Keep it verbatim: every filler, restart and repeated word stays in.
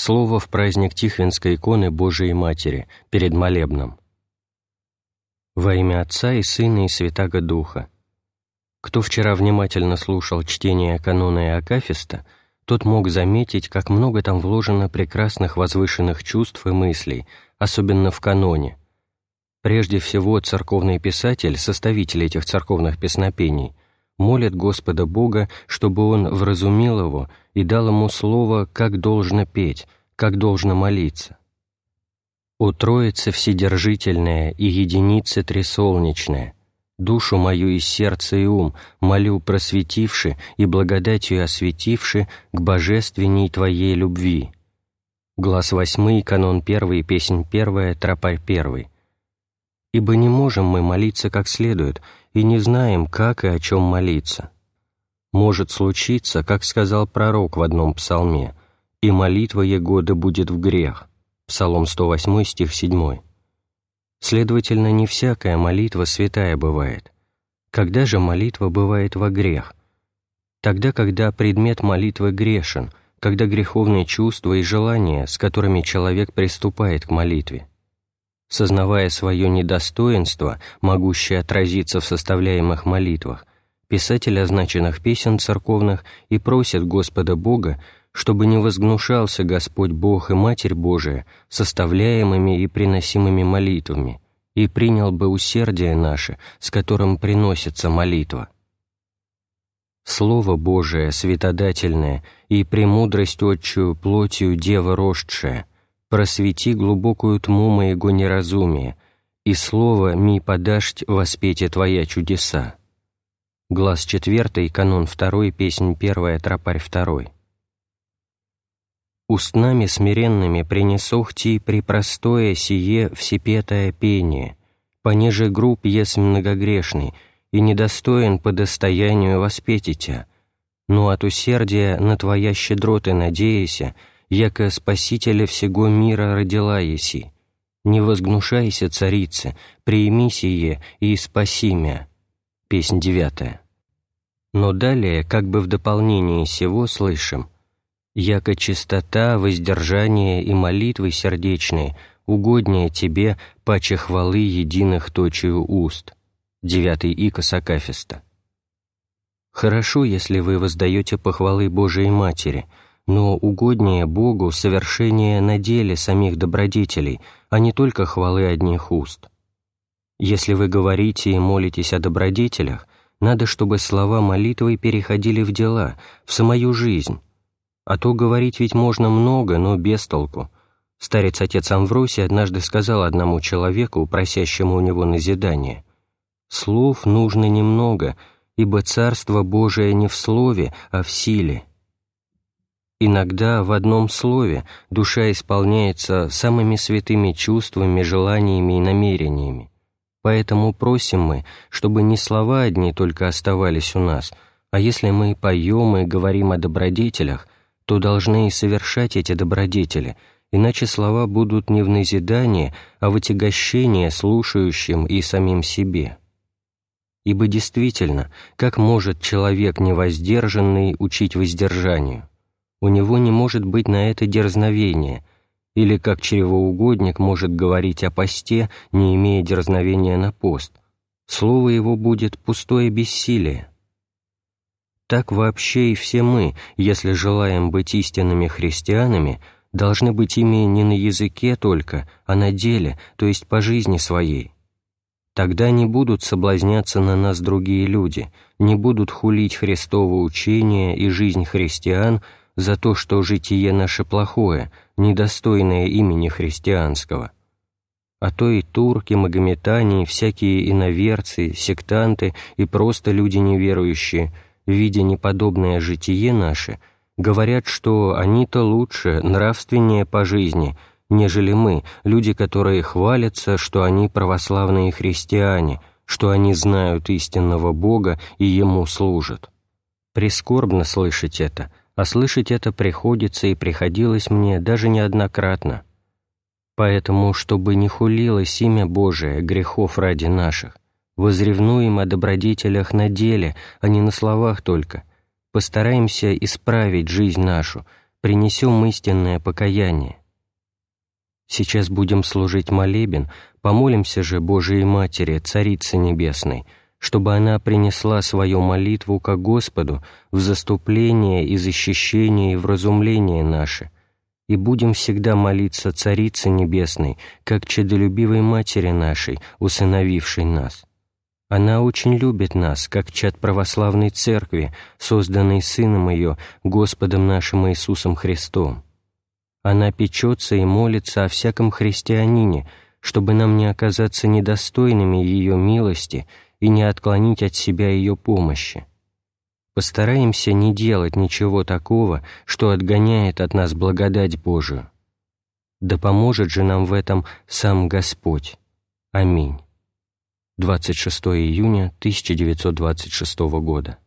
Слово в праздник Тихвинской иконы Божией Матери перед молебном. Во имя Отца и Сына и Святаго Духа. Кто вчера внимательно слушал чтение канона и акафиста, тот мог заметить, как много там вложено прекрасных возвышенных чувств и мыслей, особенно в каноне. Прежде всего, церковный писатель, составитель этих церковных песнопений, молит Господа Бога, чтобы Он вразумил его и дал ему слово, как должно петь, как должно молиться. «О Троица Вседержительная и Единица Тресолнечная, душу мою и сердце и ум молю просветивши и благодатью осветивши к божественней Твоей любви». Глас восьмой, канон первый, песнь первая, тропарь первый. «Ибо не можем мы молиться как следует, и не знаем, как и о чем молиться. Может случиться, как сказал пророк в одном псалме, и молитва его да будет в грех». Псалом сто восемь, стих семь. Следовательно, не всякая молитва святая бывает. Когда же молитва бывает во грех? Тогда, когда предмет молитвы грешен, когда греховные чувства и желания, с которыми человек приступает к молитве. Сознавая свое недостоинство, могущее отразиться в составляемых молитвах, писатель означенных песен церковных и просит Господа Бога, чтобы не возгнушался Господь Бог и Матерь Божия составляемыми и приносимыми молитвами, и принял бы усердие наше, с которым приносится молитва. Слово Божие, святодательное, и премудрость отчую плотью Дева рождшая, просвети глубокую тьму моего неразумия, и слово ми подашь воспетие Твоя чудеса». Глас четвертый, канон второй, песнь первая, тропарь второй. «Устнами смиренными принесох Ти препростое сие всепетое пение, понеже груб ес многогрешный, и недостоин по достоянию воспеть Тя, но от усердия на Твоя щедроты надеяся, яко Спасителя всего мира родила еси. Не возгнушайся, царица, приими сие и спаси мя». Песнь девятая. Но далее, как бы в дополнение сего, слышим: «Яко чистота, воздержание и молитвы сердечные угоднее Тебе, паче хвалы единых точию уст». Девятый икос акафиста. Хорошо, если вы воздаете похвалы Божией Матери, но угоднее Богу совершение на деле самих добродетелей, а не только хвалы одних уст. Если вы говорите и молитесь о добродетелях, надо, чтобы слова молитвы переходили в дела, в самую жизнь. А то говорить ведь можно много, но без толку. Старец-отец Амвросий однажды сказал одному человеку, просящему у него назидания: «Слов нужно немного, ибо Царство Божие не в слове, а в силе». Иногда в одном слове душа исполняется самыми святыми чувствами, желаниями и намерениями. Поэтому просим мы, чтобы не слова одни только оставались у нас, а если мы поем и говорим о добродетелях, то должны и совершать эти добродетели, иначе слова будут не в назидание, а в отягощение слушающим и самим себе. Ибо действительно, как может человек невоздержанный учить воздержанию? У него не может быть на это дерзновения, или как чревоугодник может говорить о посте, не имея дерзновения на пост. Слово его будет пустое бессилие. Так вообще и все мы, если желаем быть истинными христианами, должны быть ими не на языке только, а на деле, то есть по жизни своей. Тогда не будут соблазняться на нас другие люди, не будут хулить Христово учение и жизнь христиан за то, что житие наше плохое, недостойное имени христианского. А то и турки, магометане, всякие иноверцы, сектанты и просто люди неверующие, видя неподобное житие наше, говорят, что они-то лучше, нравственнее по жизни, нежели мы, люди, которые хвалятся, что они православные христиане, что они знают истинного Бога и Ему служат. Прискорбно слышать это, а слышать это приходится и приходилось мне даже неоднократно. Поэтому, чтобы не хулилось имя Божие грехов ради наших, возревнуем о добродетелях на деле, а не на словах только, постараемся исправить жизнь нашу, принесем истинное покаяние. Сейчас будем служить молебен, помолимся же Божией Матери, Царице Небесной, чтобы она принесла свою молитву ко Господу в заступление и защищение и вразумление наше, и будем всегда молиться Царице Небесной, как чадолюбивой Матери нашей, усыновившей нас. Она очень любит нас, как чад православной Церкви, созданной Сыном Ее, Господом нашим Иисусом Христом. Она печется и молится о всяком христианине, чтобы нам не оказаться недостойными ее милости и не отклонить от себя ее помощи. Постараемся не делать ничего такого, что отгоняет от нас благодать Божию. Да поможет же нам в этом сам Господь. Аминь. двадцать шестого июня тысяча девятьсот двадцать шестого года.